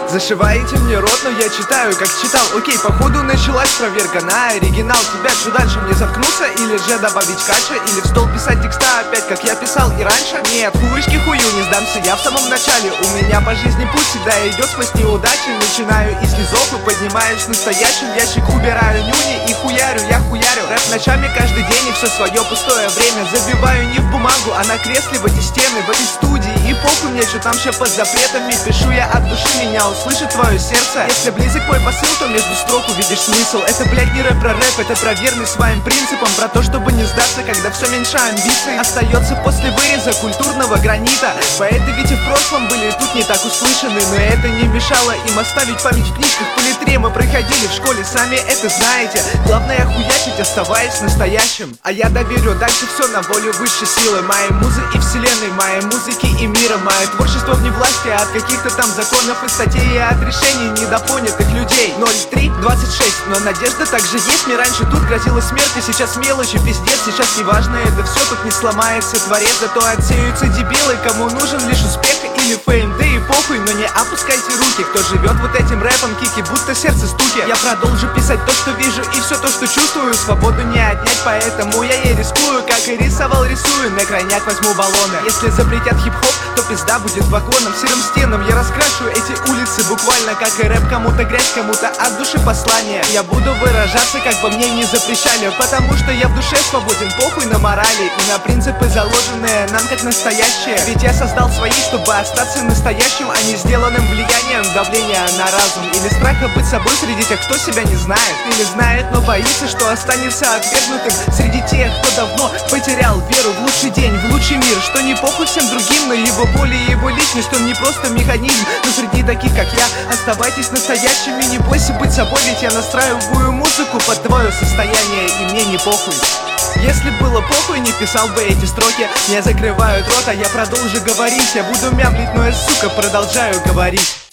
Зашиваете мне рот, но я читаю, как читал. Окей, походу началась проверка на оригинал. Тебя что дальше, мне заткнуться или же добавить кача? Или в стол писать текста опять, как я писал и раньше? Нет, хуечки хую, не сдамся я в самом начале. У меня по жизни путь всегда идет сквозь неудачи. Начинаю из низов и поднимаюсь настоящим. Ящик убираю нюни и хуярю, я хуярю. Рэп ночами каждый день и все свое пустое время забиваю не в бумагу, а на кресле в эти стены, в этой студии. И похуй мне, что там ще под запретами. Пишу я от души, меня услышит твое сердце. Если близок мой посыл, то между строк увидишь смысл. Это, блядь, не рэп про рэп, это про верность своим принципам. Про то, чтобы не сдаться, когда все меньше амбиций остается после выреза культурного гранита. Поэты ведь и в прошлом были тут не так услышаны, но это не мешало им оставить память в книжках по литре. Мы проходили в школе, сами это знаете. Главное хуячить, оставаясь настоящим. А я доверю дальше все на волю высшей силы. Моей музы и вселенной, моей музыки и мира. Мое творчество вне власти от каких-то там законов и статей, и от решений недопонятых людей. 03-26, но надежда также есть. Мне раньше тут грозила смерть, и сейчас мелочи, пиздец. Сейчас неважно, это все тут не сломается творец. Зато отсеются дебилы, кому нужен лишь успех или фейм. Да и похуй, но не опускайте руки. Кто живет вот этим рэпом, кики, будто сердце стуки. Я продолжу писать то, что вижу, и все то, что чувствую. Свободу не отнять, поэтому я ей рискую. Как и рисовал, рисую, на крайняк возьму баллоны. Если запретят хип-хоп, то пизда будет вагоном. Серым стенам я раскрашу эти улицы буквально. Как и рэп, кому-то грязь, кому-то от души послание. Я буду выражаться, как бы мне не запрещали, потому что я в душе свободен, похуй на морали и на принципы, заложенные нам как настоящие. Ведь я создал свои, чтобы остаться настоящим, а не сделанным влиянием давления на разум. Или страха быть собой среди тех, кто себя не знает. Или знает, но боится, что останется отвергнутым среди тех, кто давно потерял веру в лучший день, в лучший мир. Что не похуй всем другим, но его боль и его личность, он не просто механизм. Но среди таких, как я, оставайтесь настоящими. Не бойся быть собой, ведь я настраиваю музыку под твое состояние, и мне не похуй. Если было похуй, не писал бы эти строки. Мне закрывают рот, а я продолжу говорить. Я буду мямлить, но я, сука, продолжаю говорить.